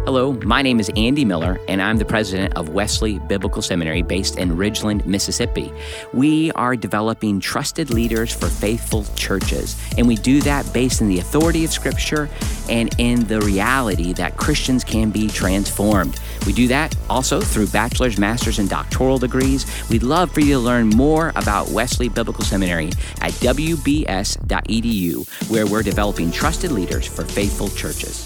Hello, my name is Andy Miller, and I'm the president of Wesley Biblical Seminary based in Ridgeland, Mississippi. We are developing trusted leaders for faithful churches, and we do that based in the authority of Scripture and in the reality that Christians can be transformed. We do that also through bachelor's, master's, and doctoral degrees. We'd love for you to learn more about Wesley Biblical Seminary at wbs.edu, where we're developing trusted leaders for faithful churches.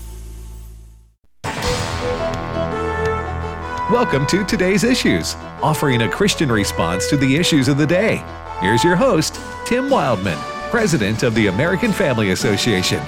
Welcome to Today's Issues, offering a Christian response to the issues of the day. Here's your host, Tim Wildman, President of the American Family Association.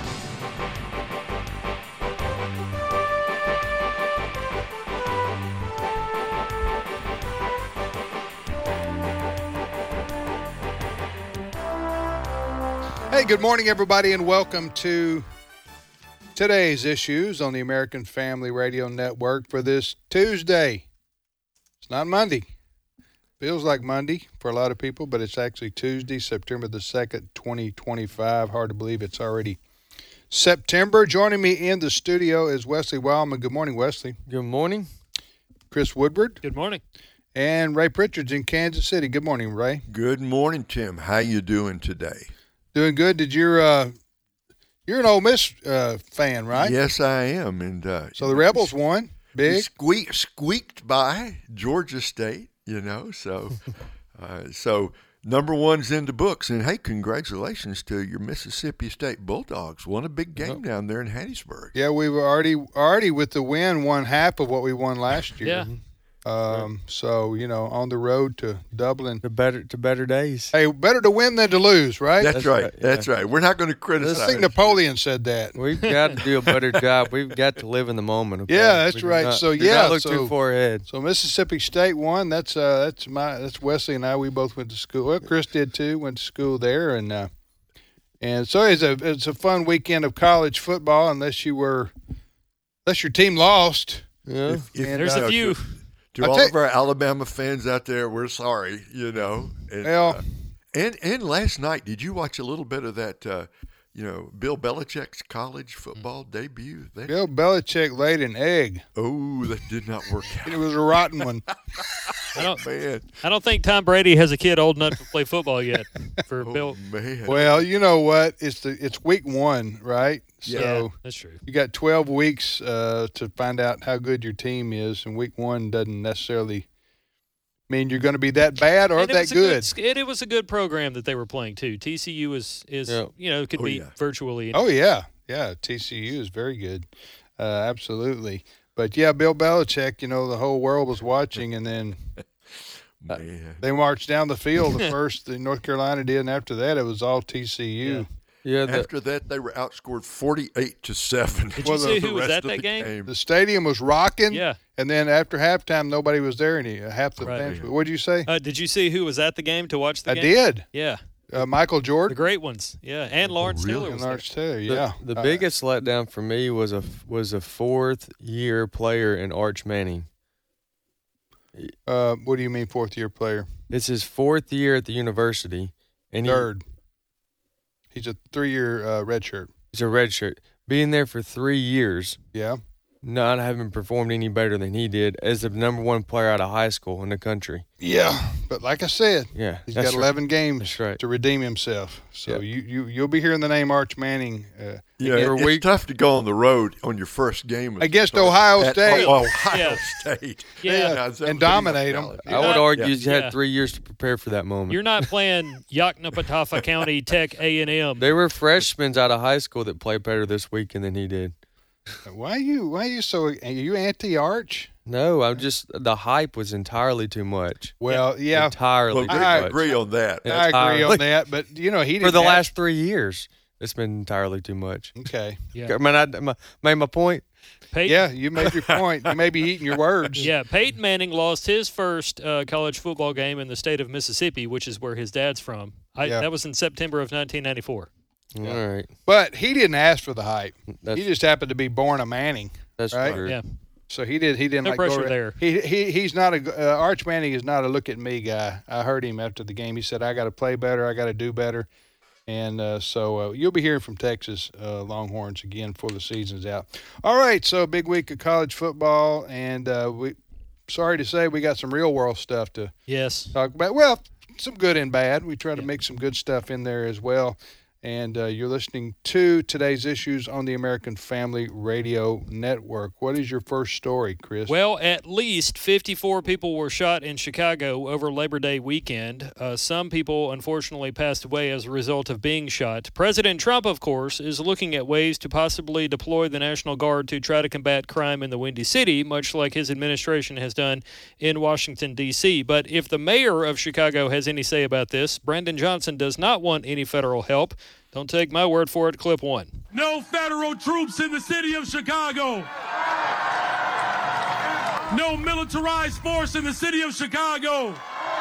Hey, good morning, everybody, and welcome to Today's Issues on the American Family Radio Network for this Tuesday. It's not Monday. Feels like Monday for a lot of people, but it's actually Tuesday, September the 2nd, 2025. Hard to believe it's already September. Joining me in the studio is Wesley Wildman. Good morning, Wesley. Good morning. Chris Woodward. Good morning. And Ray Pritchard's in Kansas City. Good morning, Ray. Good morning, Tim. How you doing today? Doing good. You're an Ole Miss fan, right? Yes, I am. And so the Rebels won big. Squeaked by Georgia State, so number one's in the books. And, hey, congratulations to your Mississippi State Bulldogs. Won a big game down there in Hattiesburg. Yeah, we were already with the win, won half of what we won last year. Yeah. So, on the road to Dublin. To better days. Hey, better to win than to lose, right? That's right. That's right. We're not going to criticize. I think Napoleon said that. We've got to do a better job. We've got to live in the moment. Okay? Yeah, that's right. Not, so not look too far ahead. So Mississippi State won. That's Wesley and I. We both went to school. Well, Chris did too. Went to school there, and so it's a fun weekend of college football. Unless your team lost. Yeah. There's a few. To all of our Alabama fans out there, we're sorry, And, and last night, did you watch a little bit of that, Bill Belichick's college football debut? Bill Belichick laid an egg. Oh, that did not work out. It was a rotten one. I don't think Tom Brady has a kid old enough to play football yet for Bill. Man. Well, you know what? It's week one, right? Yeah, so that's true. You got 12 weeks to find out how good your team is, and week one doesn't necessarily mean you're going to be that bad or that good. It was a good program that they were playing too. TCU could be virtually. Oh yeah, TCU is very good, absolutely. But yeah, Bill Belichick, the whole world was watching, and then they marched down the field. The first North Carolina did, and after that, it was all TCU. Yeah. After that, they were outscored 48-7. Did you see who was at that game? The stadium was rocking. Yeah. And then after halftime, nobody was there, and half the fans. What did you say? Did you see who was at the game to watch the game? I did. Yeah. Michael Jordan. The great ones. Yeah. And Lawrence Taylor was and Lawrence there. Taylor, yeah. The biggest letdown for me was a fourth-year player in Arch Manning. What do you mean fourth-year player? It's his fourth year at the university. And Third. He's a 3-year redshirt. He's a redshirt. Being there for 3 years. Yeah. Not having performed any better than he did as the number one player out of high school in the country. Yeah, but like I said, he's got 11 games to redeem himself. So you'll be hearing the name Arch Manning. It's tough to go on the road on your first game against Ohio State. Ohio State. Yeah. And dominate them. I would argue you had 3 years to prepare for that moment. You're not playing Yoknapatawpha County Tech A&M. There were freshmen out of high school that played better this weekend than he did. Why are you anti-Arch? No, I'm just the hype was entirely too much. Well, yeah, entirely. Well, I agree on that. I agree on that, but he didn't for the last 3 years. It's been entirely too much. Okay, yeah. I made my point. Peyton, you made your point. You may be eating your words. Yeah, Peyton Manning lost his first college football game in the state of Mississippi, which is where his dad's from. That was in September of 1994. All right. But he didn't ask for the hype. He just happened to be born a Manning. That's right. True. Yeah. So he didn't no like pressure go there. He's not Arch Manning is not a look at me guy. I heard him after the game. He said, "I got to play better. I got to do better." And so you'll be hearing from Texas Longhorns again before the season's out. All right, so big week of college football, and sorry to say we got some real-world stuff to talk about. Well, some good and bad. We try to make some good stuff in there as well. And you're listening to today's issues on the American Family Radio Network. What is your first story, Chris? Well, at least 54 people were shot in Chicago over Labor Day weekend. Some people, unfortunately, passed away as a result of being shot. President Trump, of course, is looking at ways to possibly deploy the National Guard to try to combat crime in the Windy City, much like his administration has done in Washington, D.C. But if the mayor of Chicago has any say about this, Brandon Johnson does not want any federal help. Don't take my word for it. Clip one. No federal troops in the city of Chicago. No militarized force in the city of Chicago.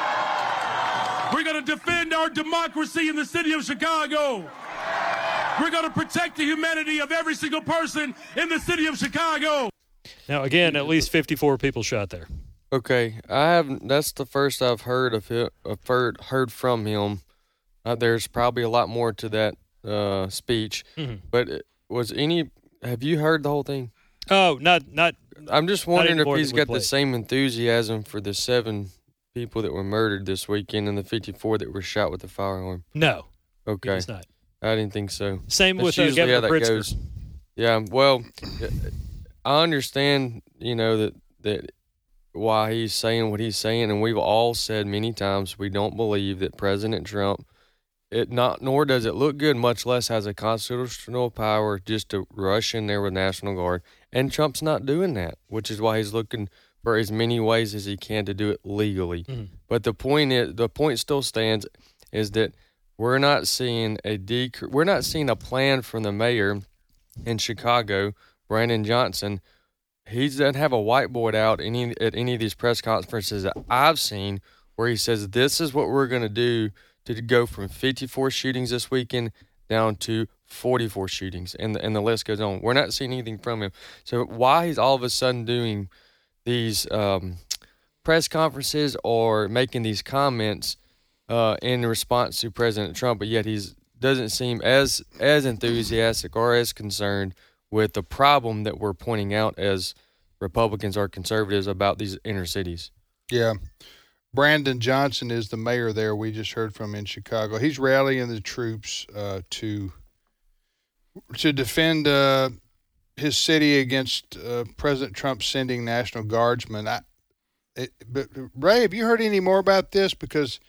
We're going to defend our democracy in the city of Chicago. We're going to protect the humanity of every single person in the city of Chicago. Now, again, at least 54 people shot there. Okay, that's the first I've heard of him, heard from him. There's probably a lot more to that speech, but have you heard the whole thing? Oh, not. I'm just wondering if he's got the same enthusiasm for the 7 people that were murdered this weekend and the 54 that were shot with a firearm. No. Okay. It's not. I didn't think so. Same That's with usually Governor how that Pritzker. goes. Yeah, well, I understand, that why he's saying what he's saying, and we've all said many times we don't believe that President Trump, nor does it look good, much less has a constitutional power just to rush in there with National Guard. And Trump's not doing that, which is why he's looking for as many ways as he can to do it legally. But the point still stands is that we're not seeing a plan from the mayor in Chicago, Brandon Johnson. He doesn't have a whiteboard out at any of these press conferences that I've seen where he says this is what we're going to do to go from 54 shootings this weekend down to 44 shootings, and the list goes on. We're not seeing anything from him. So why he's all of a sudden doing these press conferences or making these comments in response to President Trump, but yet he doesn't seem as enthusiastic or as concerned with the problem that we're pointing out as Republicans or conservatives about these inner cities. Yeah. Brandon Johnson is the mayor there we just heard from in Chicago. He's rallying the troops to defend his city against President Trump sending National Guardsmen. But Ray, have you heard any more about this? Because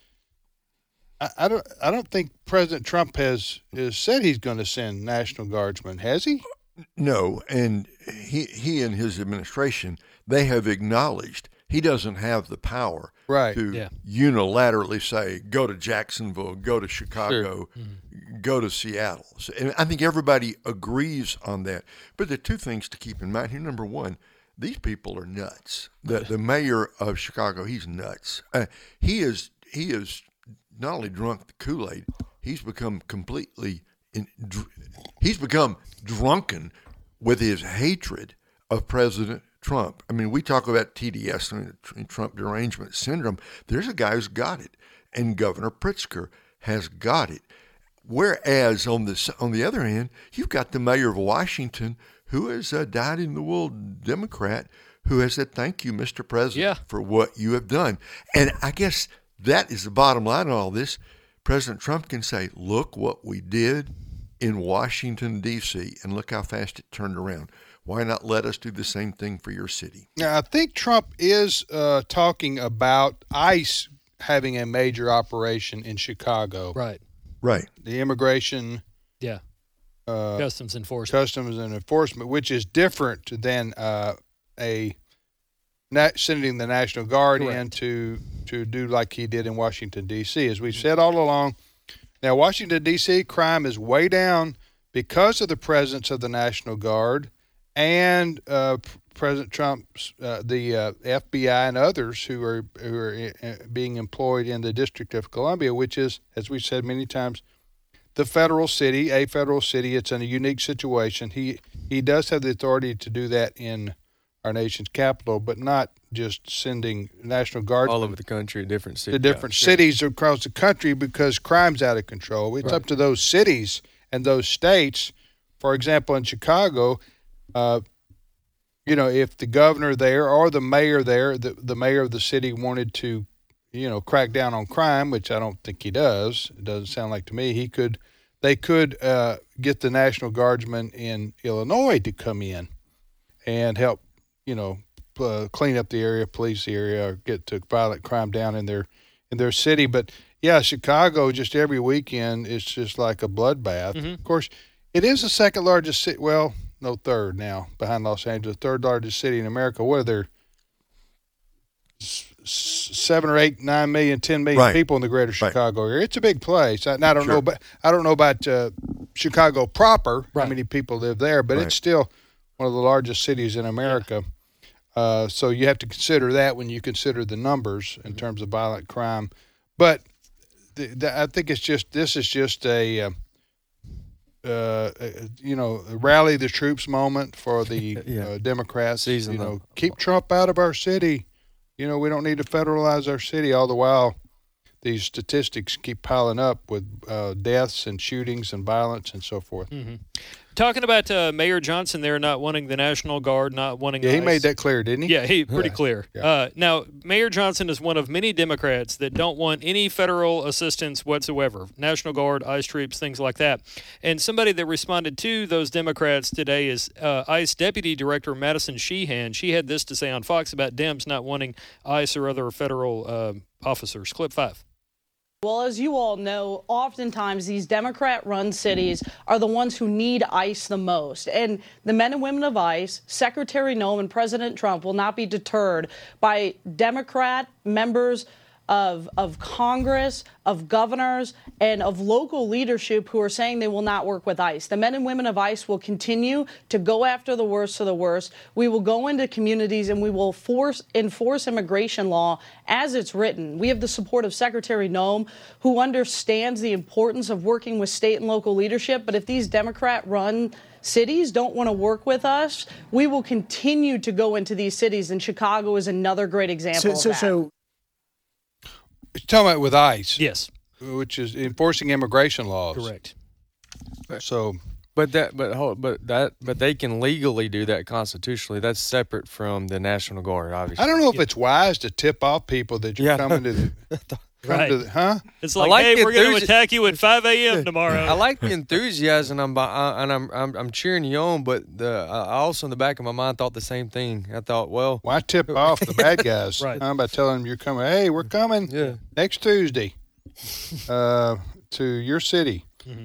I don't think President Trump has said he's going to send National Guardsmen, has he? No, and he and his administration, they have acknowledged he doesn't have the power to unilaterally say, go to Jacksonville, go to Chicago, go to Seattle. So, and I think everybody agrees on that. But there are 2 things to keep in mind here. Number one, these people are nuts. The mayor of Chicago, he's nuts. He is not only drunk the Kool-Aid, he's become drunken with his hatred of President Trump. I mean, we talk about TDS, Trump derangement syndrome. There's a guy who's got it, and Governor Pritzker has got it. Whereas on the other hand, you've got the mayor of Washington, who is a dyed-in-the-wool Democrat, who has said, "Thank you, Mr. President, for what you have done." And I guess that is the bottom line on all this. President Trump can say, "Look what we did in Washington, D.C., and look how fast it turned around. Why not let us do the same thing for your city?" Now, I think Trump is talking about ICE having a major operation in Chicago. Right. The immigration. Customs enforcement. Which is different than sending the National Guard in to do like he did in Washington, D.C. As we've said all along, now Washington, D.C., crime is way down because of the presence of the National Guard and President Trump's, the FBI and others who are being employed in the District of Columbia, which is, as we've said many times, a federal city. It's in a unique situation. He does have the authority to do that in our nation's capital, but not just sending National Guardsmen all over the country, different cities. to different cities across the country because crime's out of control. It's up to those cities and those states. For example, in Chicago, if the governor there or the mayor there, the mayor of the city wanted to, crack down on crime, which I don't think he does. It doesn't sound like to me. They could get the National Guardsmen in Illinois to come in and help, clean up the area, police the area, or get to violent crime down in their city. But yeah, Chicago, just every weekend, it's just like a bloodbath. Mm-hmm. Of course, it is the second largest city. Well, no, third now behind Los Angeles, third largest city in America. What are there? 7 or 8, 9 million, 10 million people in the greater Chicago area. It's a big place. I don't know, but I don't know about Chicago proper. How many people live there? But it's still one of the largest cities in America. So you have to consider that when you consider the numbers in terms of violent crime. But I think this is just a rally the troops moment for the Democrats. Keep Trump out of our city. We don't need to federalize our city. All the while, these statistics keep piling up with deaths and shootings and violence and so forth. Mm-hmm. Talking about Mayor Johnson there not wanting the National Guard, not wanting he ICE. made that clear, didn't he? Yeah, pretty clear. Yeah. Now, Mayor Johnson is one of many Democrats that don't want any federal assistance whatsoever, National Guard, ICE troops, things like that. And somebody that responded to those Democrats today is ICE Deputy Director Madison Sheehan. She had this to say on Fox about Dems not wanting ICE or other federal officers. Clip 5. Well, as you all know, oftentimes these Democrat-run cities are the ones who need ICE the most. And the men and women of ICE, Secretary Noem and President Trump will not be deterred by Democrat members of Congress, of governors, and of local leadership who are saying they will not work with ICE. The men and women of ICE will continue to go after the worst of the worst. We will go into communities and we will enforce immigration law as it's written. We have the support of Secretary Noem, who understands the importance of working with state and local leadership. But if these Democrat-run cities don't want to work with us, we will continue to go into these cities, and Chicago is another great example of that. You're talking about with ICE. Yes. Which is enforcing immigration laws. Correct. So, but they can legally do that constitutionally. That's separate from the National Guard, obviously. I don't know if it's wise to tip off people that you're coming to the. It's like, hey, we're going to attack you at 5 a.m. tomorrow. I like the enthusiasm, and I'm cheering you on. But I also, in the back of my mind, thought the same thing. I thought, well, why tip off the bad guys? Right. By telling them you're coming. Hey, we're coming next Tuesday to your city. Mm-hmm.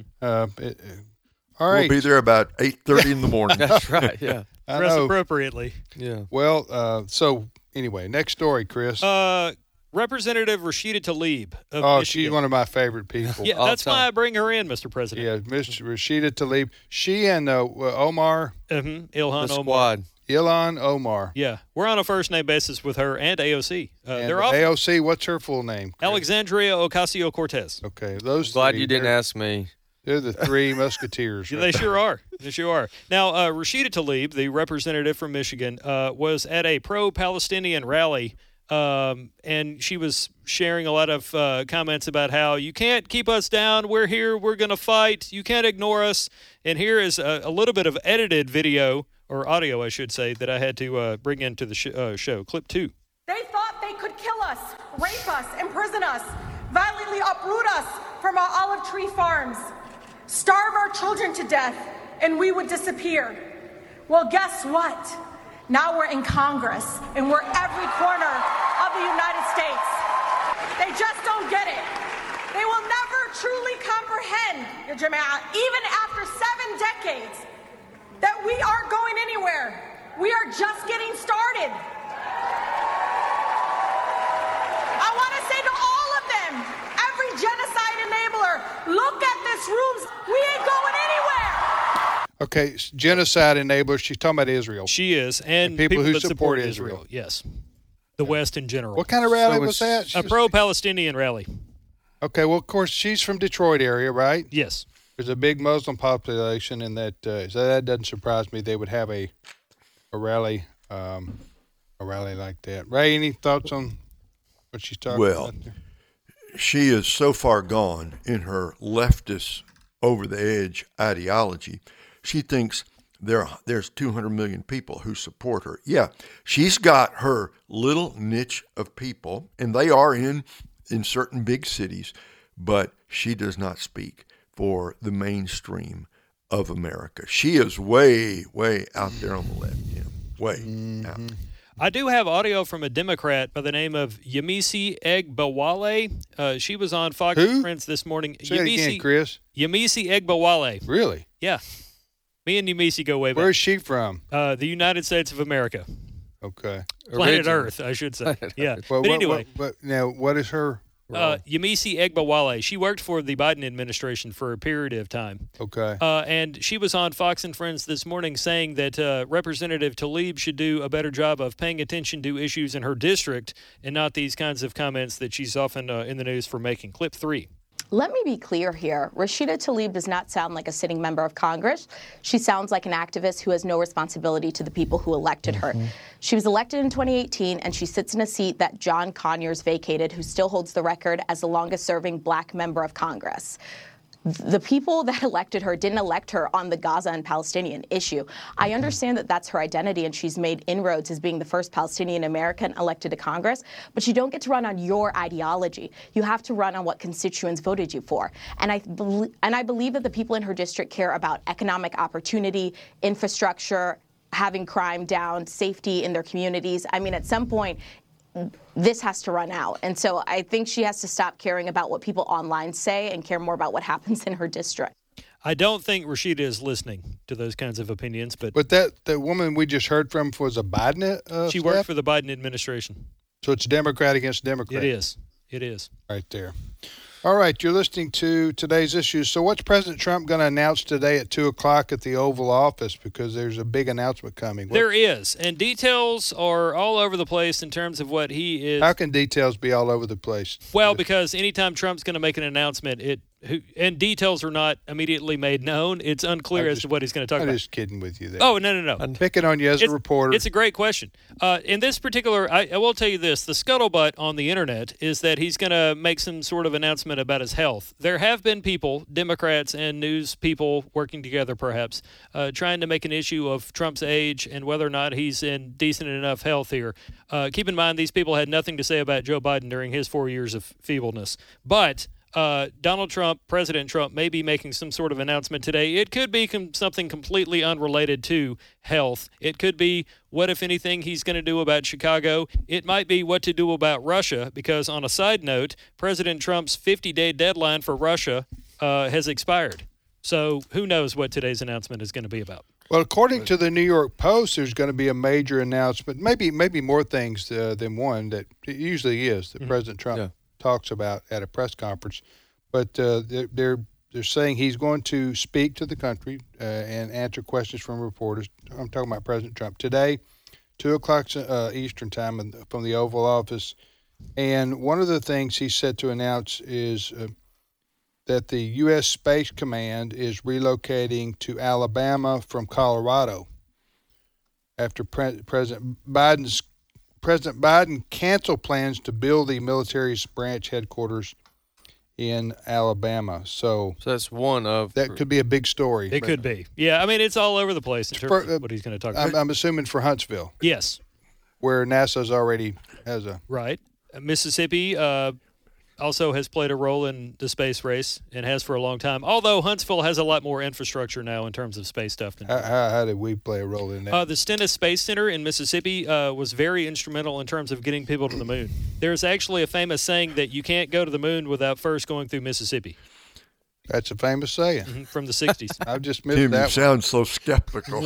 All right, we'll be there about 8:30 in the morning. That's right. Yeah. Dress appropriately. Yeah. Well, so anyway, next story, Chris. Representative Rashida Tlaib of Michigan. She's one of my favorite people. Yeah, that's why I bring her in, Mr. President. Yeah, Miss Rashida Tlaib. She and Omar. Ilhan Omar. Squad. Ilhan Omar. Yeah, we're on a first-name basis with her and AOC. They're AOC, what's her full name? Chris? Alexandria Ocasio-Cortez. Okay, those Glad three, you didn't ask me. They're the three musketeers. They sure are. They sure are. Now, Rashida Tlaib, the representative from Michigan, was at a pro-Palestinian rally, and she was sharing a lot of comments about how you can't keep us down. We're here. We're going to fight. You can't ignore us. And here is a little bit of edited video, or audio, I should say, that I had to bring into the show. Clip 2. They thought they could kill us, rape us, imprison us, violently uproot us from our olive tree farms, starve our children to death, and we would disappear. Well, guess what? Now we're in Congress, and we're every corner of the United States. They just don't get it. They will never truly comprehend, even after 7 decades, that we aren't going anywhere. We are just getting started. I want to say to all of them, every genocide enabler, look at this room. We ain't going anywhere. Okay, genocide enabler. She's talking about Israel. She is, and people who that support Israel. Yes, the West in general. What kind of rally was that? A pro-Palestinian rally. Okay, well, of course, she's from Detroit area, right? Yes. There's a big Muslim population in that, so that doesn't surprise me. They would have a rally a rally like that. Ray, any thoughts on what she's talking Well, about there? she is so far gone in her leftist, over-the-edge ideology. She thinks there's 200 million people who support her. Yeah, she's got her little niche of people, and they are in certain big cities, but she does not speak for the mainstream of America. She is way, way out there on the left, way out. I do have audio from a Democrat by the name of Yemisi Egbawale. She was on Fox Who? Friends this morning. Say it again, Chris. Yemisi Egbawale. Really? Yeah. Me and Yemisi go way back. Where's she from? The United States of America. Okay. Planet Original. Earth, I should say. Yeah. Well, But anyway, now, what is her role? Yemisi Egbawale. She worked for the Biden administration for a period of time. Okay. And she was on Fox and Friends this morning saying that Representative Tlaib should do a better job of paying attention to issues in her district and not these kinds of comments that she's often in the news for making. Clip 3. Let me be clear here. Rashida Tlaib does not sound like a sitting member of Congress. She sounds like an activist who has no responsibility to the people who elected her. She was elected in 2018, and she sits in a seat that John Conyers vacated, who still holds the record as the longest-serving black member of Congress. The people that elected her didn't elect her on the Gaza and Palestinian issue. I understand that that's her identity, and she's made inroads as being the first Palestinian American elected to Congress, but you don't get to run on your ideology. You have to run on what constituents voted you for. And I believe that the people in her district care about economic opportunity, infrastructure, having crime down, safety in their communities. I mean, at some point, this has to run out. And so I think she has to stop caring about what people online say and care more about what happens in her district. I don't think Rashida is listening to those kinds of opinions, but But the woman we just heard from was a Biden she staff? worked for the Biden administration. So it's Democrat against Democrat. It is. It is. Right there. All right, you're listening to Today's Issues. So what's President Trump going to announce today at 2 o'clock at the Oval Office? Because there's a big announcement coming. There is. And details are all over the place in terms of what he is. How can details be all over the place? Well, because anytime Trump's going to make an announcement, and details are not immediately made known, it's unclear as to what he's going to talk I'm about. just kidding with you there. Oh, no. I'm picking on you as a reporter. It's a great question. In this particular, I will tell you this, the scuttlebutt on the internet is that he's going to make some sort of announcement about his health. There have been people, Democrats and news people working together perhaps, trying to make an issue of Trump's age and whether or not he's in decent enough health here. Keep in mind, these people had nothing to say about Joe Biden during his 4 years of feebleness. But Donald Trump, President Trump, may be making some sort of announcement today. It could be something completely unrelated to health. It could be what, if anything, he's going to do about Chicago. It might be what to do about Russia, because on a side note, President Trump's 50-day deadline for Russia has expired. So who knows what today's announcement is going to be about. Well, according to the New York Post, there's going to be a major announcement, maybe more things than one that it usually is that President Trump talks about at a press conference. But they're saying he's going to speak to the country and answer questions from reporters. I'm talking about President Trump today, 2 o'clock Eastern time from the Oval Office. And one of the things he's set to announce is that the U.S. Space Command is relocating to Alabama from Colorado after President Biden canceled plans to build the military branch headquarters in Alabama. So that's one of that could be a big story. It could be. Yeah, I mean, it's all over the place in terms of what he's going to talk about. I'm assuming for Huntsville. Yes. Where NASA's already has a... Right. Mississippi also has played a role in the space race and has for a long time, although Huntsville has a lot more infrastructure now in terms of space stuff. How did we play a role in that? The Stennis Space Center in Mississippi was very instrumental in terms of getting people to the moon. There's actually a famous saying that you can't go to the moon without first going through Mississippi. That's a famous saying. From the 60s. I've just missed Tim, that. You sound so skeptical.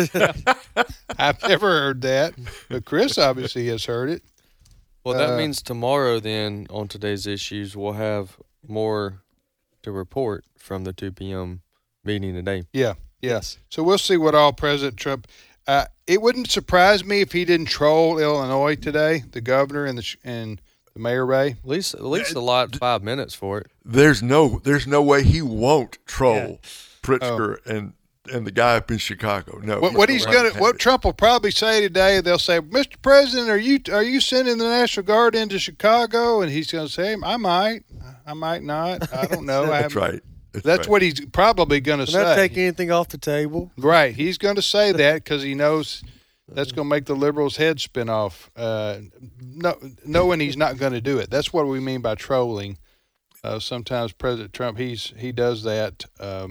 I've never heard that, but Chris obviously has heard it. Well, that means tomorrow then on Today's Issues we'll have more to report from the 2 p.m. meeting today. Yeah. Yes. So we'll see what all President Trump it wouldn't surprise me if he didn't troll Illinois today, the governor and the Mayor Ray. At least allot 5 minutes for it. There's no way he won't troll Pritzker and and the guy up in Chicago. No. What Trump will probably say today, they'll say, "Mr. President, are you sending the National Guard into Chicago?" And he's going to say, "I might not. I don't know." That's right. That's what he's probably going to say. Not take anything off the table. Right. He's going to say that because he knows that's going to make the liberals' heads spin off, knowing he's not going to do it. That's what we mean by trolling. Sometimes President Trump, he does that.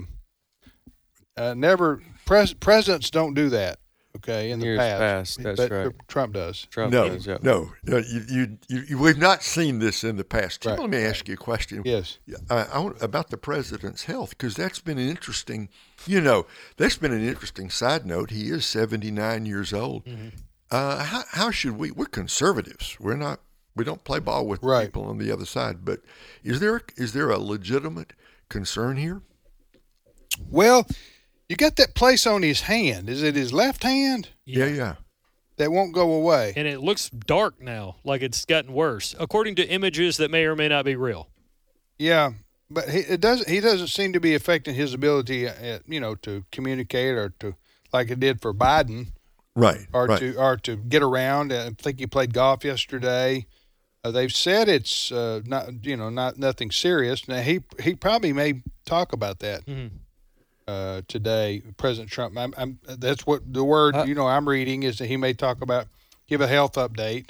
Presidents don't do that. Okay, in the Years past, that's but right. Trump does. No. We've not seen this in the past. Tim, Right. Let me ask you a question. Yes. About the president's health, because that's been an interesting. That's been an interesting side note. He is 79 years old. Mm-hmm. How should we? We're conservatives. We don't play ball with Right. people on the other side. But is there a legitimate concern here? Well, you got that place on his hand. Is it his left hand? Yeah. That won't go away. And it looks dark now, like it's gotten worse, according to images that may or may not be real. Yeah, but he doesn't seem to be affecting his ability, to communicate or to like it did for Biden, Right. or right. to get around. I think he played golf yesterday. They've said it's not nothing serious. Now he probably may talk about that. Mm-hmm. Today, President Trump. That's what the word I'm reading is that he may give a health update.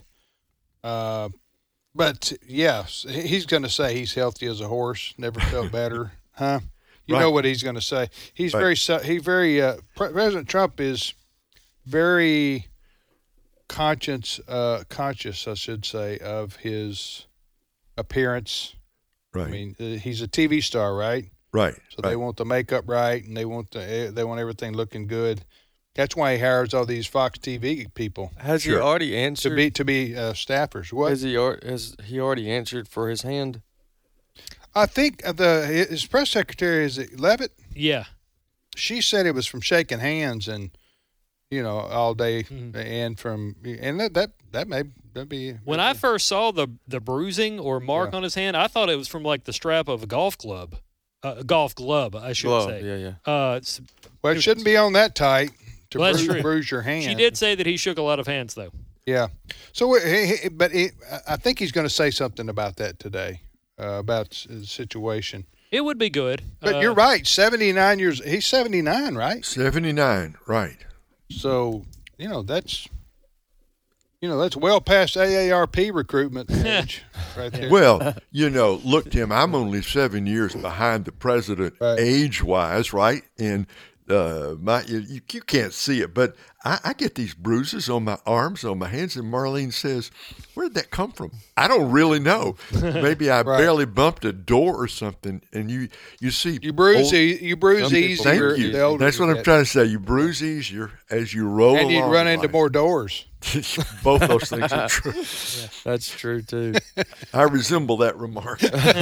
But yes, he's going to say he's healthy as a horse, never felt better, huh? You know what he's going to say. He's President Trump is very conscious, I should say, of his appearance. Right. I mean, he's a TV star, right? Right. So they want the makeup right, and they want everything looking good. That's why he hires all these Fox TV people. Has he already answered to be staffers? What has he already answered for his hand? I think his press secretary, is it Levitt? Yeah. She said it was from shaking hands and all day, and that may be. When I first saw the bruising or mark on his hand, I thought it was from like the strap of a golf glove, I should say. Yeah. Well, it shouldn't be on that tight to bruise your hand. She did say that he shook a lot of hands, though. Yeah. So, I think he's going to say something about that today, about the situation. It would be good. But you're right. 79 years. He's 79, right? 79, right. So, that's well past AARP recruitment age right there. Well, look, Tim, I'm only 7 years behind the president age-wise, right? And you can't see it, but I get these bruises on my arms, on my hands, and Marlene says, "Where'd that come from?" I don't really know. Maybe I barely bumped a door or something, and you see you bruise easier. Thank you. That's what I'm trying to say. You bruise easier as you roll and along. you run into more doors. Both those things are true. Yeah, that's true too. I resemble that remark.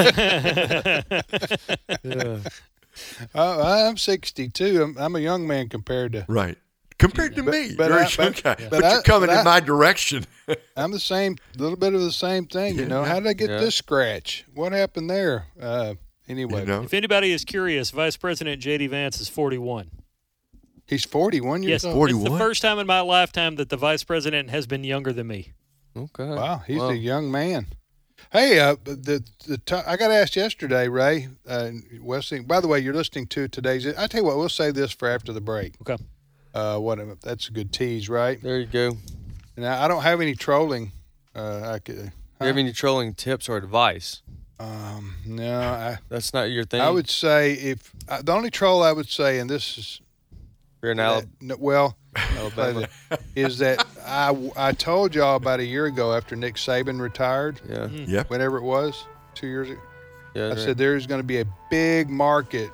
Yeah. I'm 62. I'm a young man compared to compared to me. But you're coming in my direction. I'm the same, little bit of the same thing. How did I get this scratch? What happened there? Anyway, if anybody is curious, Vice President J.D. Vance is 41. He's 41 years old. 41. It's the first time in my lifetime that the vice president has been younger than me. Okay. Wow, he's a young man. Hey, I got asked yesterday, Ray, Wesley. By the way, you're listening to today's. I tell you what, we'll save this for after the break. Okay. That's a good tease, right? There you go. Now I don't have any trolling. Do you have any trolling tips or advice? No, that's not your thing. I would say the only troll I would say, and this is. You're in Alabama. Is that I told y'all about a year ago after Nick Saban retired. Yeah. Yep. Whenever it was, 2 years ago. Yeah, I said there's going to be a big market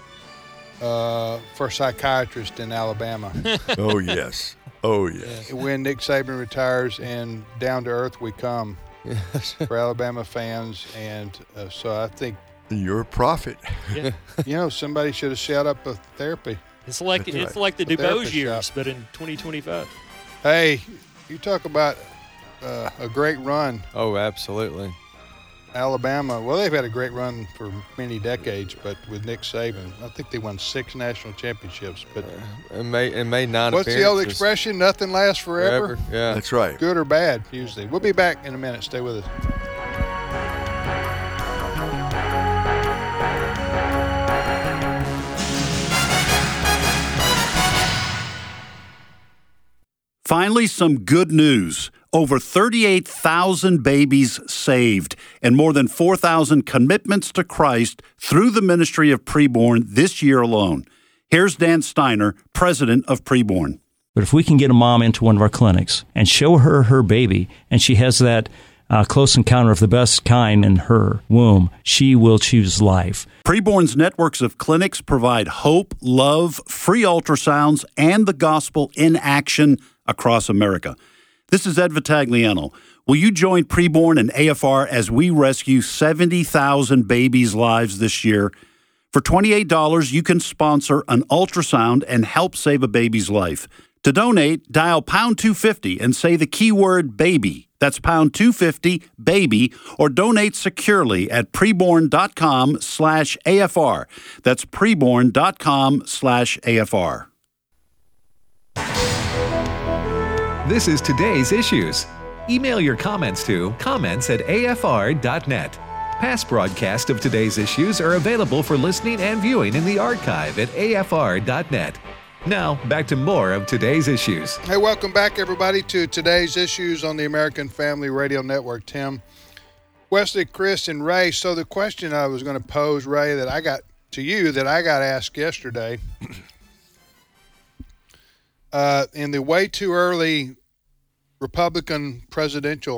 for psychiatrists in Alabama. Oh yes. When Nick Saban retires, and down to earth we come for Alabama fans, and so I think you're a prophet. Yeah. Somebody should have set up a therapy. It's like the DuBose years, but in 2025. Hey, you talk about a great run. Oh, absolutely. Alabama, well, they've had a great run for many decades, but with Nick Saban, I think they won 6 national championships. But and made 9 appearances. What's the old expression? Nothing lasts forever. Yeah, That's right. Good or bad, usually. We'll be back in a minute. Stay with us. Finally, some good news. Over 38,000 babies saved and more than 4,000 commitments to Christ through the ministry of Preborn this year alone. Here's Dan Steiner, president of Preborn. But if we can get a mom into one of our clinics and show her her baby, and she has that close encounter of the best kind in her womb, she will choose life. Preborn's networks of clinics provide hope, love, free ultrasounds, and the gospel in action across America. This is Ed Vitagliano. Will you join Preborn and AFR as we rescue 70,000 babies' lives this year? For $28, you can sponsor an ultrasound and help save a baby's life. To donate, dial pound 250 and say the keyword baby. That's pound 250 baby, or donate securely at preborn.com/AFR. That's preborn.com/AFR. This is Today's Issues. Email your comments to comments@afr.net. Past broadcasts of Today's Issues are available for listening and viewing in the archive at afr.net. Now, back to more of Today's Issues. Hey, welcome back, everybody, to Today's Issues on the American Family Radio Network. Tim, Wesley, Chris, and Ray. So the question I was going to pose, Ray, that I got to you that I got asked yesterday, in the way too early Republican presidential,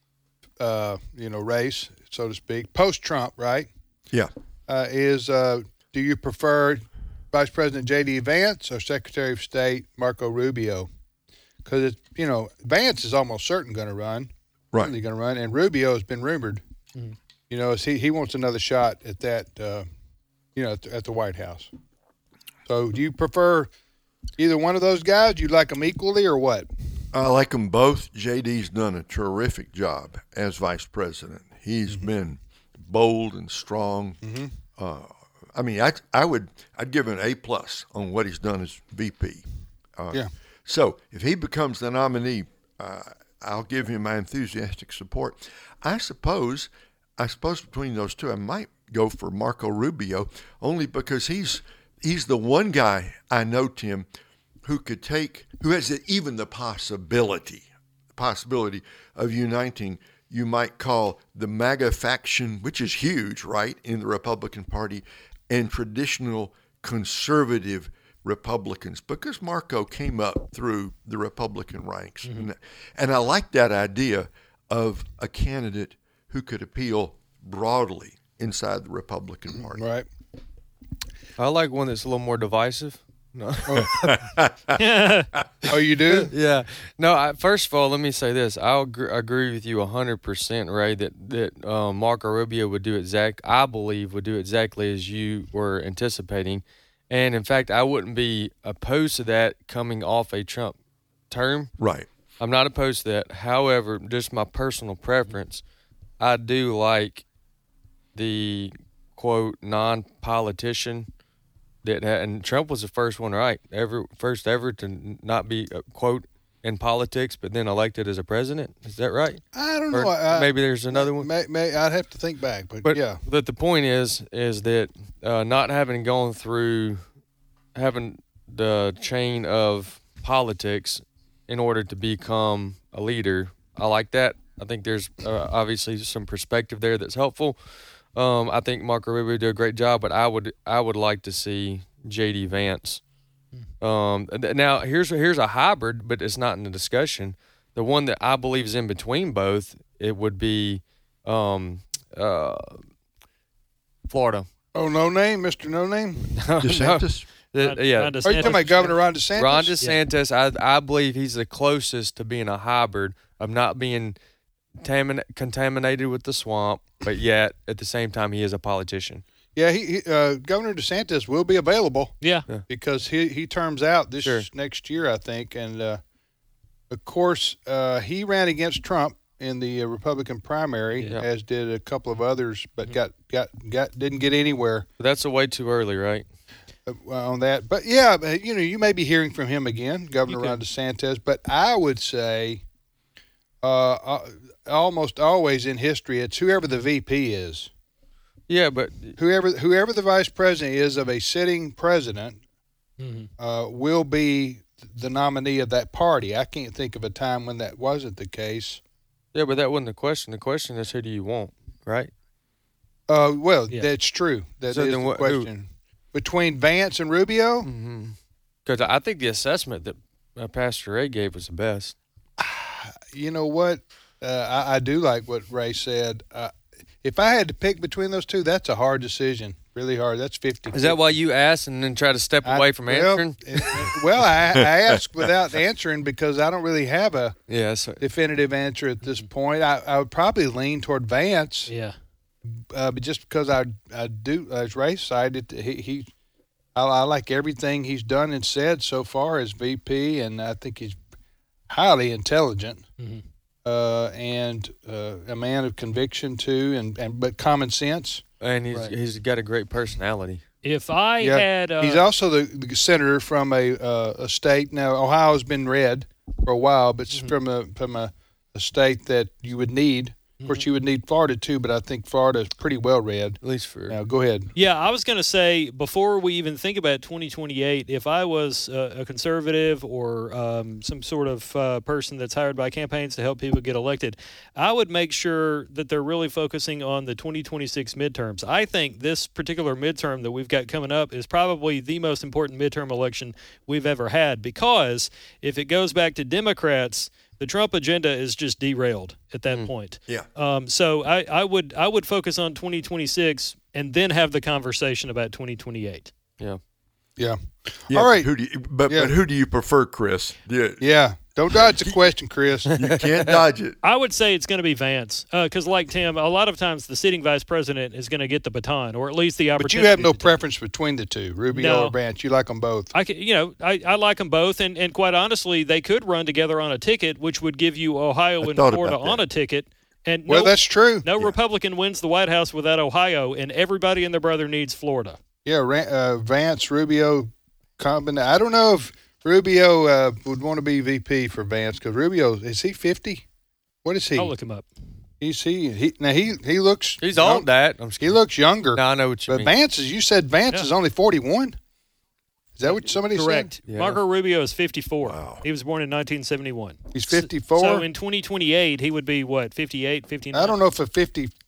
race, so to speak, post-Trump, right? Yeah. Do you prefer Vice President J.D. Vance or Secretary of State Marco Rubio? Because, Vance is almost certain going to run. Right. Certainly going to run, and Rubio has been rumored. Mm-hmm. He wants another shot at that, at the White House. So do you prefer either one of those guys? Do you like them equally or what? I like them both. JD's done a terrific job as vice president. He's been bold and strong. Mm-hmm. I'd give an A+ on what he's done as VP. So if he becomes the nominee, I'll give him my enthusiastic support. I suppose between those two, I might go for Marco Rubio, only because he's the one guy I know, Tim, who has even the possibility of uniting, you might call the MAGA faction, which is huge, right, in the Republican Party, and traditional conservative Republicans, because Marco came up through the Republican ranks. Mm-hmm. And I like that idea of a candidate who could appeal broadly inside the Republican Party. Right. I like one that's a little more divisive. No. Oh, you do? Yeah. No, first of all, let me say this. I agree with you 100%, Ray, that Marco Rubio would do exactly as you were anticipating. And, in fact, I wouldn't be opposed to that coming off a Trump term. Right. I'm not opposed to that. However, just my personal preference, I do like the, quote, non-politician and Trump was the first one, right? First ever to not be, quote, in politics, but then elected as a president. Is that right? I don't know. Maybe there's another one. I'd have to think back, but yeah. But the point is that not having gone through having the chain of politics in order to become a leader, I like that. I think there's obviously some perspective there that's helpful. I think Marco Rubio did a great job, but I would like to see J.D. Vance. Now here's a hybrid, but it's not in the discussion. The one that I believe is in between both, it would be Florida. Oh, no name, Mr. No Name? DeSantis? Are you talking about Governor Ron DeSantis? Ron DeSantis, yeah. I believe he's the closest to being a hybrid of not being contaminated with the swamp, but yet at the same time he is a politician. Yeah, Governor DeSantis will be available. Yeah. Because he terms out this next year, I think, and of course he ran against Trump in the Republican primary, as did a couple of others, but didn't get anywhere. But that's way too early, right? On that. But yeah, you may be hearing from him again, Governor Ron DeSantis. But I would say, almost always in history, it's whoever the VP is. Yeah, but whoever the vice president is of a sitting president will be the nominee of that party. I can't think of a time when that wasn't the case. Yeah, but that wasn't the question. The question is, who do you want, right? That's true. That is the question. Between Vance and Rubio? Because I think the assessment that Pastor Ray gave was the best. You know what? I do like what Ray said. If I had to pick between those two, that's a hard decision. Really hard. That's 50. Is that why you asked and then try to step away from answering? I asked without answering because I don't really have a definitive answer at this point. I would probably lean toward Vance. Yeah. But just because I do, as Ray cited, I like everything he's done and said so far as VP, and I think he's highly intelligent and a man of conviction too, but common sense. And he's got a great personality. If I had, he's also the senator from a state. Now Ohio's been red for a while, but it's from a state that you would need. Of course, you would need Florida too, but I think Florida is pretty well read. At least for now. Go ahead. Yeah, I was going to say before we even think about 2028, if I was a conservative or some sort of person that's hired by campaigns to help people get elected, I would make sure that they're really focusing on the 2026 midterms. I think this particular midterm that we've got coming up is probably the most important midterm election we've ever had, because if it goes back to Democrats, the Trump agenda is just derailed at that point. Yeah. So I would focus on 2026 and then have the conversation about 2028. Yeah. All right. But who do you prefer, Chris? Yeah. Don't dodge the question, Chris. You can't dodge it. I would say it's going to be Vance because, like Tim, a lot of times the sitting vice president is going to get the baton, or at least the opportunity. But you have no preference between the two, Rubio or Vance. You like them both. I like them both, and quite honestly, they could run together on a ticket, which would give you Ohio and Florida on a ticket. And that's true. No Republican wins the White House without Ohio, and everybody and their brother needs Florida. Yeah, Vance, Rubio, combination. I don't know if Rubio would want to be VP for Vance because Rubio, is he 50? What is he? I'll look him up. He looks. He's on that. He looks younger. No, I know what you mean. But Vance is only 41. Is that what somebody Correct. said? Yeah. Marco Rubio is 54. Wow. He was born in 1971. He's 54? So in 2028, he would be, 58, 59? I don't know if a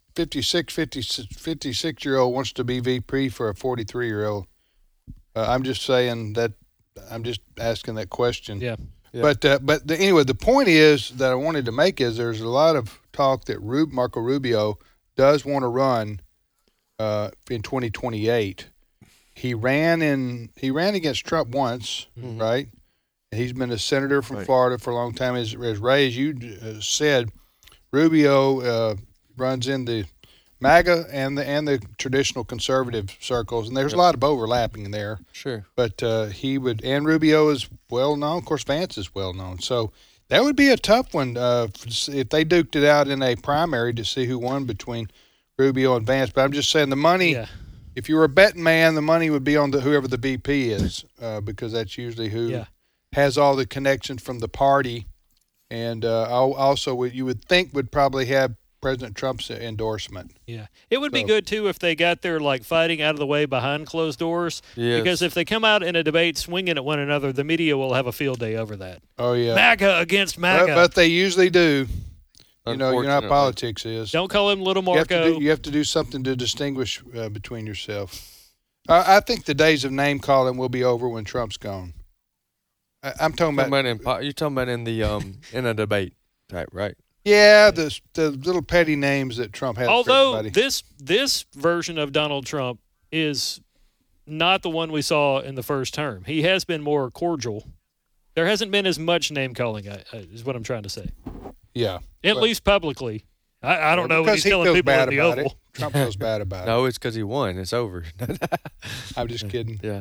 56-year-old wants to be VP for a 43-year-old. I'm just saying that. I'm just asking that question. Yeah. But anyway, the point is that I wanted to make is there's a lot of talk that Marco Rubio does want to run in 2028. He ran against Trump once, right? And he's been a senator from Florida for a long time. As Ray, as you said, Rubio runs in the MAGA and the traditional conservative circles, and there's a lot of overlapping there. Sure. But and Rubio is well known. Of course, Vance is well known. So that would be a tough one if they duked it out in a primary to see who won between Rubio and Vance. But I'm just saying the money. Yeah. If you were a betting man, the money would be on whoever the VP is, because that's usually who has all the connections from the party, and also what you would think would probably have President Trump's endorsement. Yeah. It would be good, too, if they got their, fighting out of the way behind closed doors. Yes. Because if they come out in a debate swinging at one another, the media will have a field day over that. Oh, yeah. MAGA against MAGA. But they usually do. You know how politics is. Don't call him Little Marco. You have to do something to distinguish between yourself. I think the days of name calling will be over when Trump's gone. I'm talking about. You're talking about in the in a debate type, right? Yeah, the little petty names that Trump has. Although for everybody. this version of Donald Trump is not the one we saw in the first term. He has been more cordial. There hasn't been as much name calling, is what I'm trying to say. Yeah. At least publicly. I don't know what he's telling people in the Oval. Trump feels bad about it. No, it's because he won. It's over. I'm just kidding. Yeah.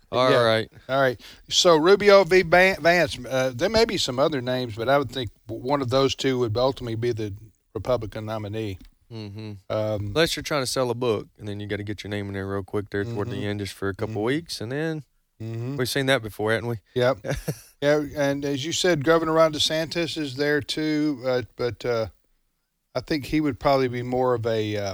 All right. All right. So Rubio v. Vance. There may be some other names, but I would think one of those two would ultimately be the Republican nominee. Mm-hmm. Unless you're trying to sell a book, and then you got to get your name in there real quick there toward the end, just for a couple weeks, and then we've seen that before, haven't we? Yep. Yeah, and as you said, Governor Ron DeSantis is there too, but I think he would probably be more of a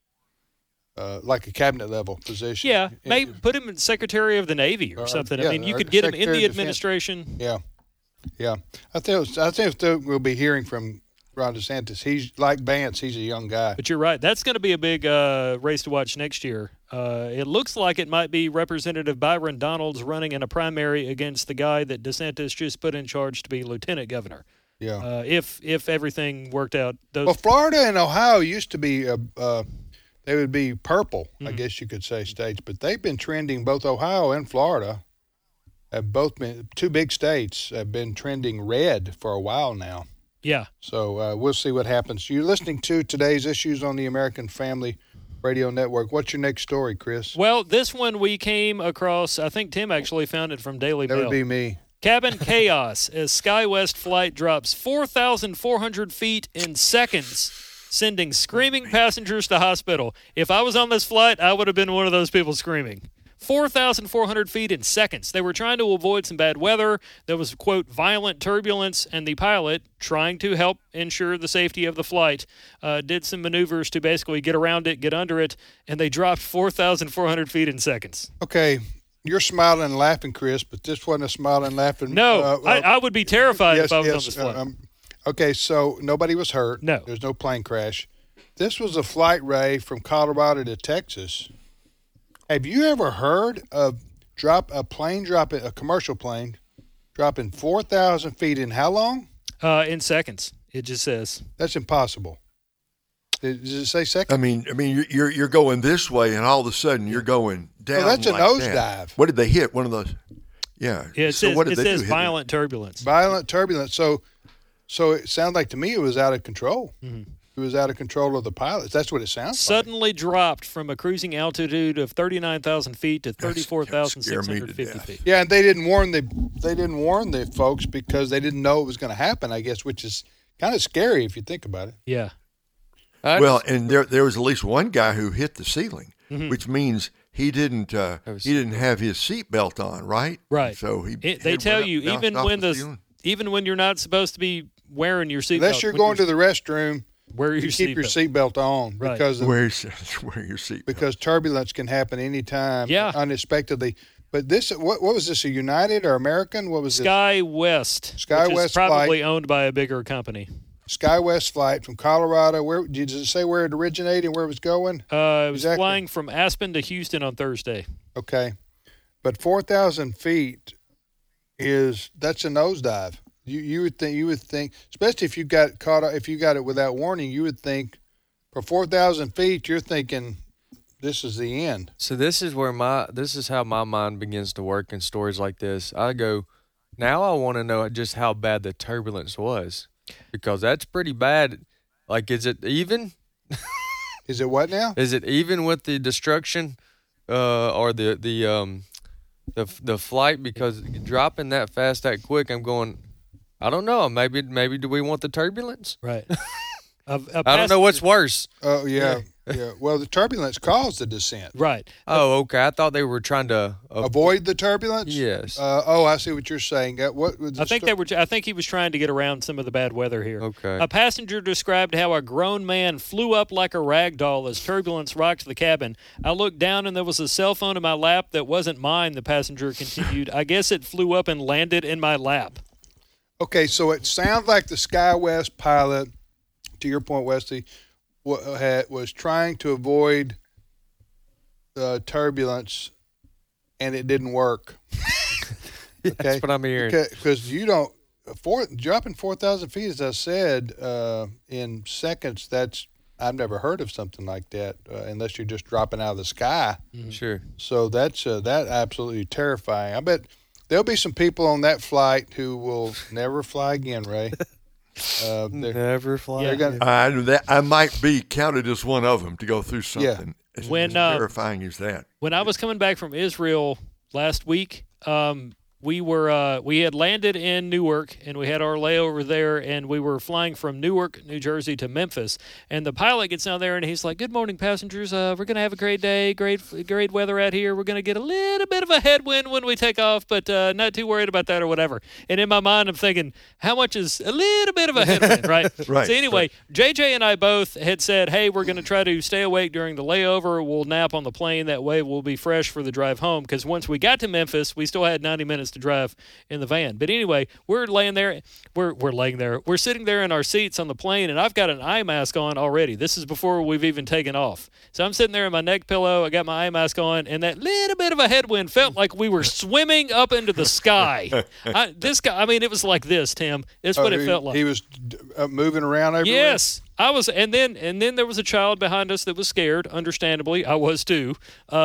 like a cabinet level position. Yeah, maybe put him in Secretary of the Navy or something. Yeah, I mean, you could get him in Secretary the of Defense. administration. Yeah. I think we'll be hearing from Ron DeSantis. He's like Vance. He's a young guy. But you're right. That's going to be a big race to watch next year. It looks like it might be Representative Byron Donalds running in a primary against the guy that DeSantis just put in charge to be lieutenant governor. Yeah. If everything worked out. Well, Florida and Ohio used to be they would be purple, I guess you could say, states, but they've been trending. Both Ohio and Florida have both been, two big states have been trending red for a while now. Yeah. So we'll see what happens. You're listening to today's issues on the American Family Radio Network. What's your next story, Chris? Well, this one we came across, I think Tim actually found it from Daily Mail. That would be me. Cabin chaos as SkyWest flight drops 4,400 feet in seconds, sending screaming passengers to hospital. If I was on this flight, I would have been one of those people screaming. 4,400 feet in seconds. They were trying to avoid some bad weather. There was, quote, violent turbulence, and the pilot, trying to help ensure the safety of the flight, did some maneuvers to basically get around it, get under it, and they dropped 4,400 feet in seconds. Okay. You're smiling and laughing, Chris, but this wasn't a smiling and laughing. No, I would be terrified if I was on this flight. Okay, so nobody was hurt. No. There's no plane crash. This was a flight, Ray, from Colorado to Texas. Have you ever heard of a commercial plane dropping 4,000 feet in how long? In seconds, it just says. That's impossible. Does it say seconds? I mean, you're going this way, and all of a sudden you're going down. Well, that's like a nosedive. that. What did they hit? One of those? Yeah. Yeah, So what did it they says do? violent turbulence. Violent turbulence. So it sounded like to me it was out of control. Mm-hmm. It was out of control of the pilots. That's what it sounds Suddenly dropped from a cruising altitude of 39,000 feet to 34,650 feet. Yeah, and they didn't warn the folks because they didn't know it was going to happen, I guess, which is kind of scary if you think about it. Yeah. Well, and there was at least one guy who hit the ceiling, which means he didn't have his seatbelt on, right? Right. So they tell you even when you're not supposed to be wearing your seatbelt. Unless you're going to the restroom, keep your seatbelt on, right. because wear your seatbelt, because turbulence can happen anytime, unexpectedly. But this, what was this? A United or American? What was SkyWest? SkyWest which is probably flight. Owned by a bigger company. SkyWest flight from Colorado. Where did it say where it originated and where it was going? It was flying from Aspen to Houston on Thursday. Okay, but 4,000 feet that's a nosedive. You would think, especially if you got it without warning, you would think for 4,000 feet, you're thinking this is the end. So this is how my mind begins to work in stories like this. I go, now I want to know just how bad the turbulence was, because that's pretty bad. Like, is it even? Is it what now? Is it even with the destruction, or the flight? Because dropping that fast, that quick, I'm going, I don't know. Maybe do we want the turbulence? Right. I don't know what's worse. Oh, yeah. Yeah. Well, the turbulence caused the descent. Right. Oh, okay. I thought they were trying to avoid the turbulence. Yes. I see what you're saying. I think he was trying to get around some of the bad weather here. Okay. A passenger described how a grown man flew up like a rag doll as turbulence rocked the cabin. I looked down and there was a cell phone in my lap that wasn't mine, the passenger continued. I guess it flew up and landed in my lap. Okay, so it sounds like the SkyWest pilot, to your point, Wesley, was trying to avoid turbulence, and it didn't work. Okay? That's what I'm hearing. Because dropping 4,000 feet, as I said, in seconds, I've never heard of something like that unless you're just dropping out of the sky. Sure. So that's absolutely terrifying. I bet there'll be some people on that flight who will never fly again, Ray. Never fly. I might be counted as one of them to go through something as terrifying as that. When I was coming back from Israel last week. We had landed in Newark, and we had our layover there, and we were flying from Newark, New Jersey to Memphis. And the pilot gets down there, and he's like, "Good morning, passengers. We're going to have a great day, great weather out here. We're going to get a little bit of a headwind when we take off, but not too worried about that or whatever." And in my mind, I'm thinking, how much is a little bit of a headwind, right? Right. So anyway, JJ and I both had said, hey, we're going to try to stay awake during the layover. We'll nap on the plane. That way we'll be fresh for the drive home, because once we got to Memphis, we still had 90 minutes to drive in the van. But anyway, we're laying there. We're laying there. We're sitting there in our seats on the plane, and I've got an eye mask on already. This is before we've even taken off. So I'm sitting there in my neck pillow. I got my eye mask on, and that little bit of a headwind felt like we were swimming up into the sky. It was like this, Tim. It's what it felt like. He was moving around everywhere? Yes. I was, and then there was a child behind us that was scared. Understandably, I was too.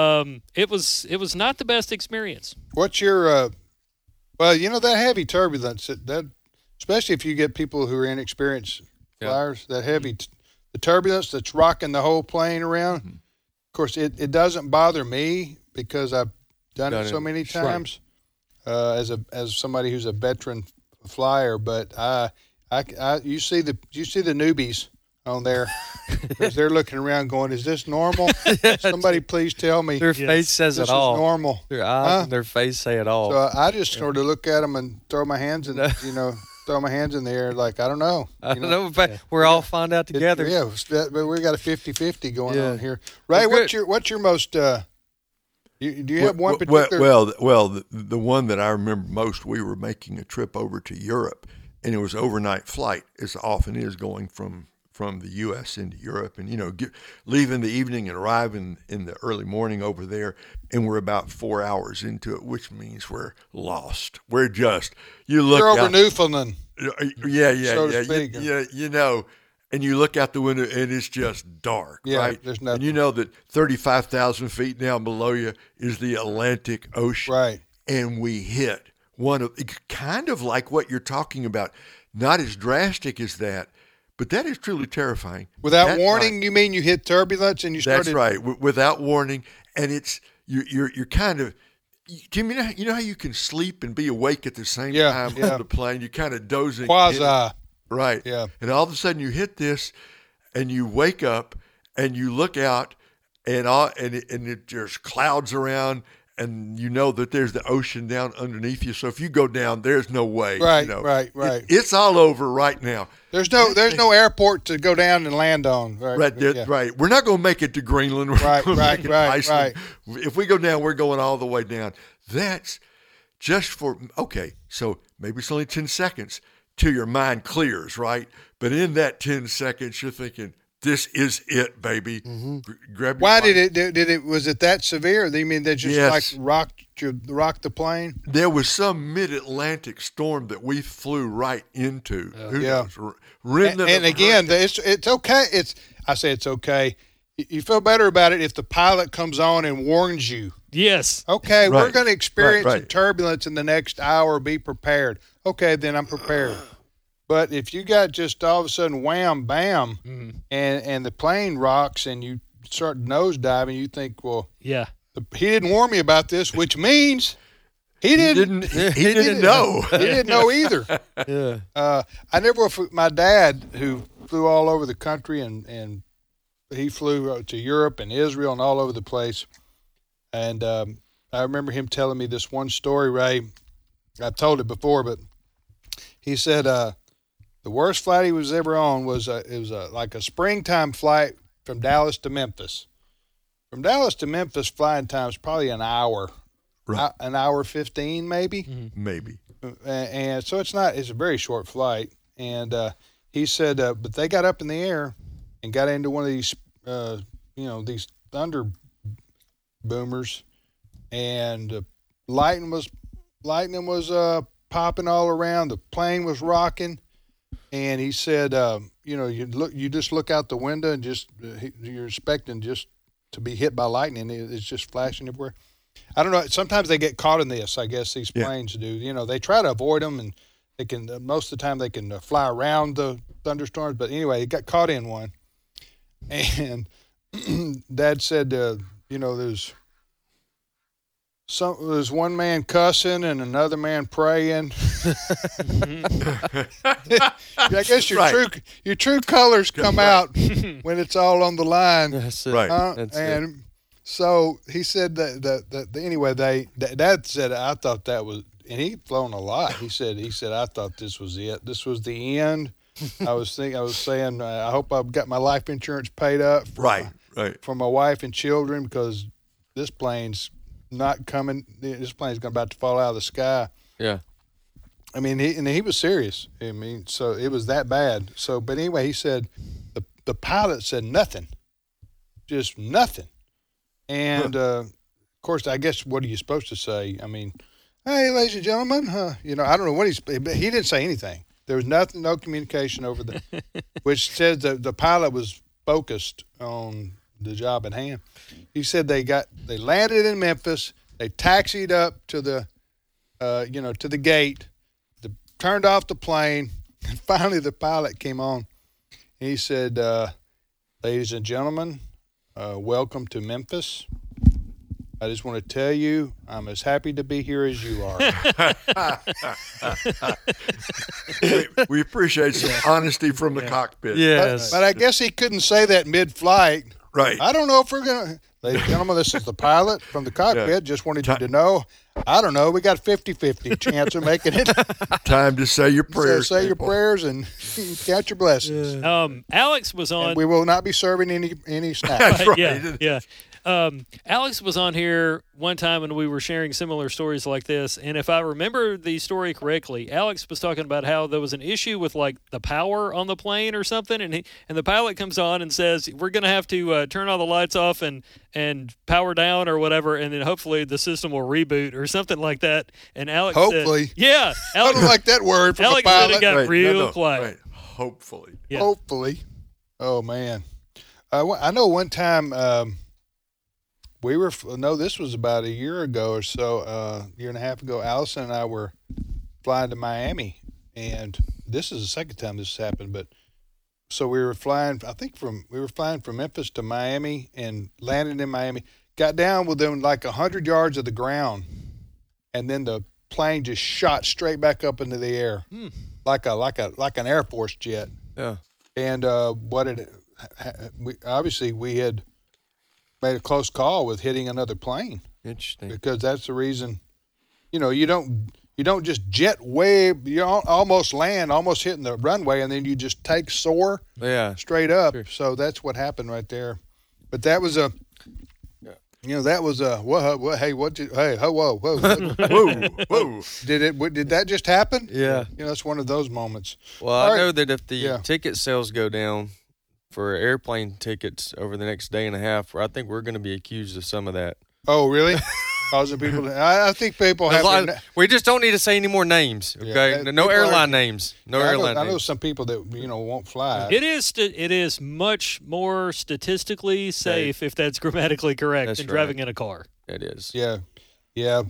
It was not the best experience. What's your that heavy turbulence, that especially if you get people who are inexperienced flyers, that heavy, the turbulence that's rocking the whole plane around. Mm-hmm. Of course, it doesn't bother me because I've done it so many times as somebody who's a veteran flyer. But you see the newbies on there as they're looking around going, is this normal? Somebody please tell me. Their face says it all. This is normal. Their eyes and their face say it all. So I just sort of look at them and throw my hands in, throw my hands in the air like, I don't know. I don't know, but we're all find out together. But we got a 50-50 going on here. Ray, what's your most do you have one particular? Well, the one that I remember most, we were making a trip over to Europe, and it was overnight flight, as often is going from the U.S. into Europe, and leave in the evening and arrive in the early morning over there, and we're about 4 hours into it, which means we're lost. We're just you're over Newfoundland. And you look out the window and it's just dark, right? There's nothing. And that 35,000 feet down below you is the Atlantic Ocean, right? And we hit one of kind of like what you're talking about, not as drastic as that. But that is truly terrifying. Without warning, you mean you hit turbulence and you started? That's right, without warning, and it's you're kind of. Jim, you know how you can sleep and be awake at the same time on the plane. You're kind of dozing. Quasi. Right. Yeah. And all of a sudden you hit this, and you wake up, and you look out, and there's clouds around. And you know that there's the ocean down underneath you. So if you go down, there's no way. Right. It's all over right now. There's no airport to go down and land on. Right. We're not going to make it to Greenland. We're going to make it to Iceland. If we go down, we're going all the way down. That's just so maybe it's only 10 seconds till your mind clears, right? But in that 10 seconds, you're thinking, this is it, baby. Mm-hmm. Grab your Why was it that severe? You mean they just rocked the plane? There was some mid-Atlantic storm that we flew right into. And again, it's okay. I say it's okay. You feel better about it if the pilot comes on and warns you. Yes. Okay, we're going to experience some turbulence in the next hour. Be prepared. Okay, then I'm prepared. But if you got just all of a sudden wham, bam, and the plane rocks and you start nosediving, you think, well, he didn't warn me about this, which means he didn't know. He didn't know either. Yeah. I never my dad, who flew all over the country, and he flew to Europe and Israel and all over the place. And I remember him telling me this one story, Ray. I've told it before, but he said the worst flight he was ever on was like a springtime flight from Dallas to Memphis. From Dallas to Memphis, flying time is probably an hour, an hour 15 maybe. Mm-hmm. Maybe. And so it's a very short flight. And he said, but they got up in the air and got into one of these, these thunder boomers, and lightning was popping all around. The plane was rocking. And he said, you just look out the window and you're expecting just to be hit by lightning. It's just flashing everywhere. I don't know. Sometimes they get caught in this. I guess these planes do. They try to avoid them, and they can. Most of the time, they can fly around the thunderstorms. But anyway, he got caught in one. And Dad said, there's there's one man cussing and another man praying. I guess your true colors come out when it's all on the line. That's it. Right. That's and so he said that anyway, Dad said, I thought that was, and he'd flown a lot. He said, I thought this was it. This was the end. I was saying, I hope I've got my life insurance paid up for my wife and children, because this plane's not coming. This plane's about to fall out of the sky. Yeah. I mean, he was serious. I mean, so it was that bad. So, but anyway, he said the pilot said nothing, just nothing. And of course, I guess, what are you supposed to say? I mean, hey, ladies and gentlemen, I don't know what but he didn't say anything. There was nothing, no communication over which says that the pilot was focused on the job at hand. He said they landed in Memphis, they taxied up to the, to the gate, turned off the plane, and finally the pilot came on. He said, ladies and gentlemen, welcome to Memphis. I just want to tell you, I'm as happy to be here as you are. We appreciate some honesty from the cockpit. Yes. But I guess he couldn't say that mid-flight. Right. I don't know if we're going to. Ladies and gentlemen, this is the pilot from the cockpit. Just wanted you to know, I don't know, we got 50-50 chance of making it. Time to say your prayers. So say your prayers and count your blessings. Alex was on. And we will not be serving any snacks. That's right. Yeah. Alex was on here one time and we were sharing similar stories like this. And if I remember the story correctly, Alex was talking about how there was an issue with like the power on the plane or something. And the pilot comes on and says, we're going to have to turn all the lights off and power down or whatever. And then hopefully the system will reboot or something like that. And Alex hopefully. said, yeah. Alex, I don't like that word from Alex the pilot. said it got real quiet. Right. Hopefully. Yeah. Hopefully. Oh, man. I know one time this was about a year ago or so, year and a half ago, Allison and I were flying to Miami, and this is the second time this has happened, but so we were flying from Memphis to Miami and landed in Miami, got down within like 100 yards of the ground, and then the plane just shot straight back up into the air, like an Air Force jet. Yeah. And we had made a close call with hitting another plane. Interesting. Because that's the reason, you don't just jet way, you almost land, almost hitting the runway, and then you just take soar straight up. Sure. So that's what happened right there. But that was whoa. Did that just happen? Yeah. It's one of those moments. Well, I know that if the ticket sales go down for airplane tickets over the next day and a half, I think we're going to be accused of some of that. Oh, really? Causing people I think people have. We just don't need to say any more names, okay? No airline names. I know some people that won't fly. It is much more statistically safe if that's grammatically correct than driving in a car. It is. Yeah. Yeah.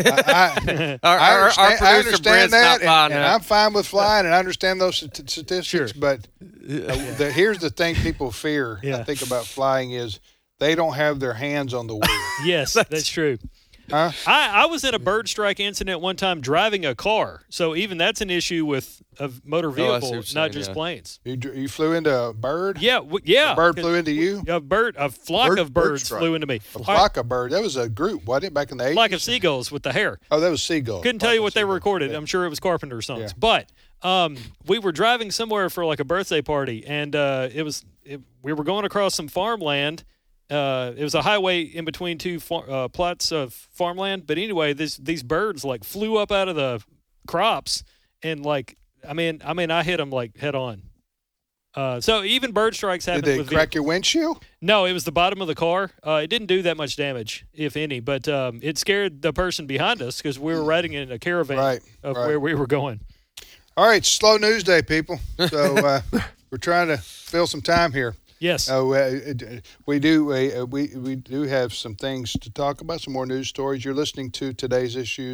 I understand that, and I'm fine with flying, and I understand those statistics. Sure. But here's the thing people fear, I think, about flying is they don't have their hands on the wheel. Yes, that's true. Huh? I was in a bird strike incident one time driving a car, so even that's an issue with a motor vehicle, not just planes. You flew into a bird? Yeah, yeah. A bird flew into you? A flock of birds flew into me. A flock of birds. That was a group, wasn't it, back in the 80s? A flock of seagulls with the hair. Oh, that was seagulls. Couldn't tell you what they recorded. I'm sure it was Carpenter songs. Yeah. But we were driving somewhere for like a birthday party, and we were going across some farmland. It was a highway in between two plots of farmland. But anyway, these birds like flew up out of the crops and I hit them like head on. So even bird strikes happen. Did they crack your windshield? No, it was the bottom of the car. It didn't do that much damage, if any, but it scared the person behind us because we were riding in a caravan where we were going. All right, slow news day, people. So we're trying to fill some time here. Yes. We do have some things to talk about, some more news stories. You're listening to Today's Issues,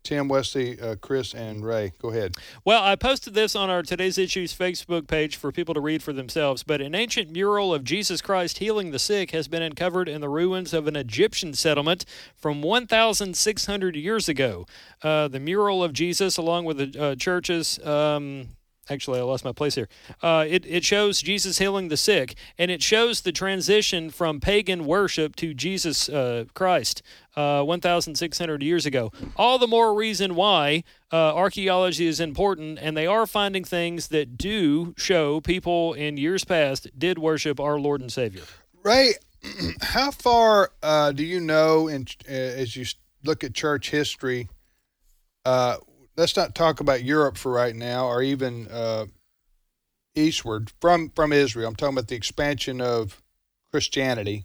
Tim, Wesley, Chris, and Ray. Go ahead. Well, I posted this on our Today's Issues Facebook page for people to read for themselves, but an ancient mural of Jesus Christ healing the sick has been uncovered in the ruins of an Egyptian settlement from 1,600 years ago. The mural of Jesus, along with the churches... Actually, I lost my place here. It shows Jesus healing the sick, and it shows the transition from pagan worship to Jesus Christ 1,600 years ago. All the more reason why archaeology is important, and they are finding things that do show people in years past did worship our Lord and Savior. Ray, how far do you know, as you look at church history, let's not talk about Europe for right now, or even eastward from Israel. I'm talking about the expansion of Christianity.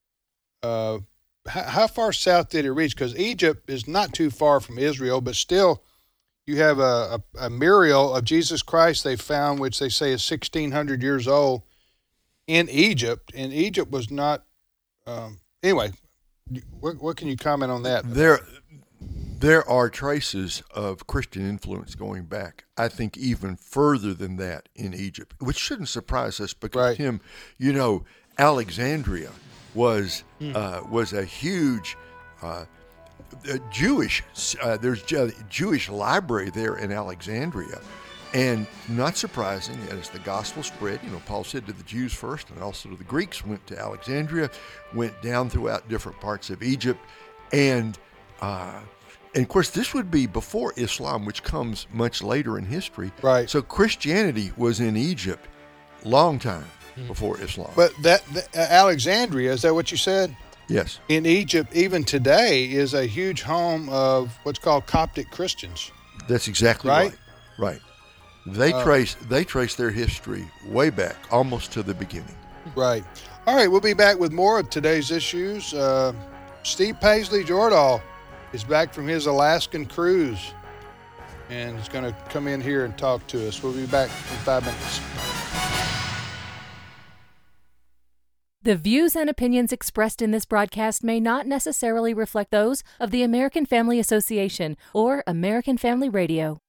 How far south did it reach? Because Egypt is not too far from Israel, but still you have a mural of Jesus Christ they found, which they say is 1,600 years old in Egypt. And Egypt was not... anyway, what can you comment on that? There are traces of Christian influence going back, I think, even further than that in Egypt, which shouldn't surprise us because, Tim, you know, Alexandria was a huge Jewish. There's a Jewish library there in Alexandria, and not surprising as the gospel spread. You know, Paul said to the Jews first, and also to the Greeks. Went to Alexandria, went down throughout different parts of Egypt, and of course, this would be before Islam, which comes much later in history. Right. So Christianity was in Egypt long time before Islam. But that Alexandria, is that what you said? Yes. In Egypt, even today, is a huge home of what's called Coptic Christians. That's exactly right. Right. They trace their history way back, almost to the beginning. Right. All right, we'll be back with more of today's issues. Steve Paisley Jordahl is back from his Alaskan cruise, and he's going to come in here and talk to us. We'll be back in 5 minutes. The views and opinions expressed in this broadcast may not necessarily reflect those of the American Family Association or American Family Radio.